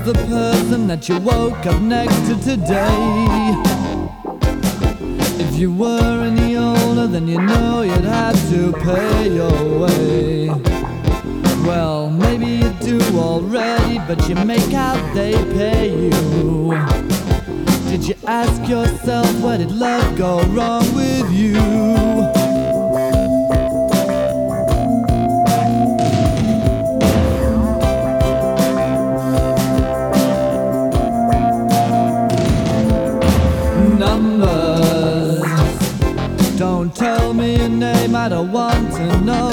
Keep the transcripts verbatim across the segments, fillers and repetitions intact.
the person that you woke up next to today. If you were any older, then you know you'd have to pay your way. Well, maybe you do already, but you make out they pay you. Did you ask yourself, where did love go wrong with you? Numbers, don't tell me your name, I don't want to know.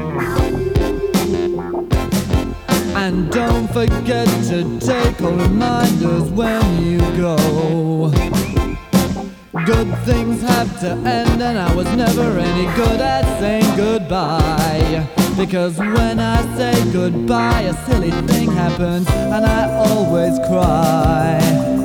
And don't forget to take all reminders when you go. Good things have to end, and I was never any good at saying goodbye. Because when I say goodbye, a silly thing happens, and I always cry.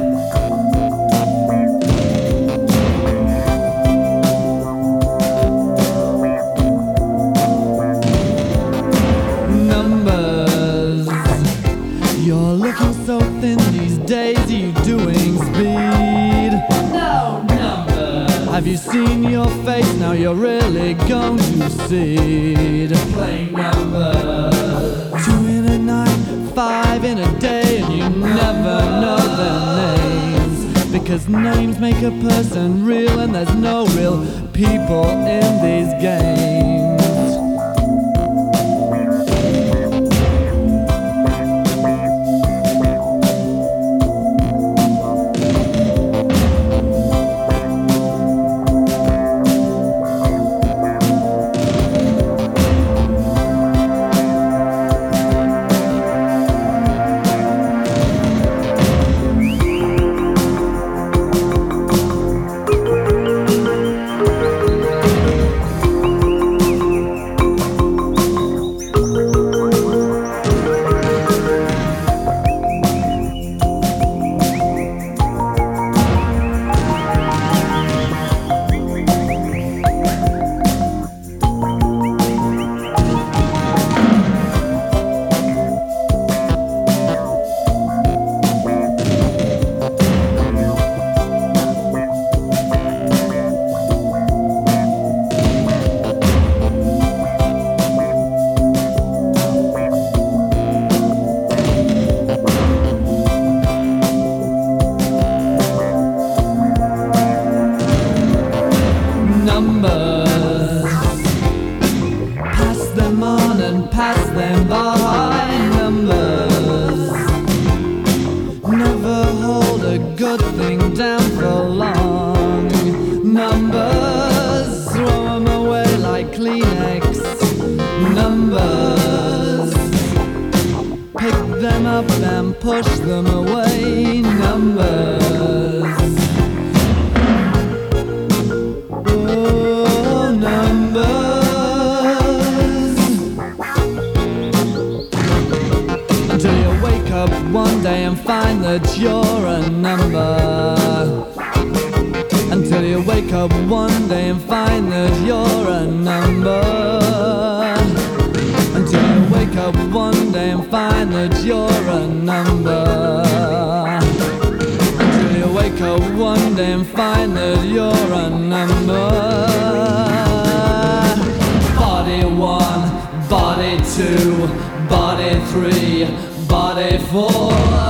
You're looking so thin these days, are you doing speed? No number. Have you seen your face? Now you're really going to see. Playing numbers. Two in a night, five in a day, and you never know their names. Because names make a person real, and there's no real people in these games. Numbers, pass them on and pass them by. Numbers, never hold a good thing down for long. Numbers, throw them away like Kleenex. Numbers, pick them up and push them away. Numbers, until you wake up one day and find that you're a number. Until you wake up one day and find that you're a number. Until you wake up one day and find that you're a number. Until you wake up one day and find that you're a number. Body one, body two, body three, body four.